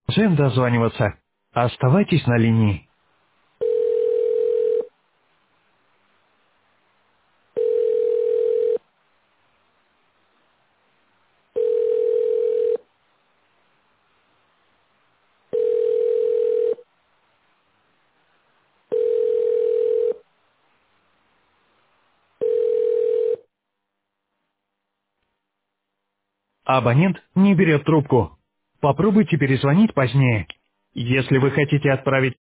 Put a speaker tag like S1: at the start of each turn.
S1: Зачем дозваниваться? Оставайтесь на линии. Абонент не берет трубку. Попробуйте перезвонить позднее. Если вы хотите отправить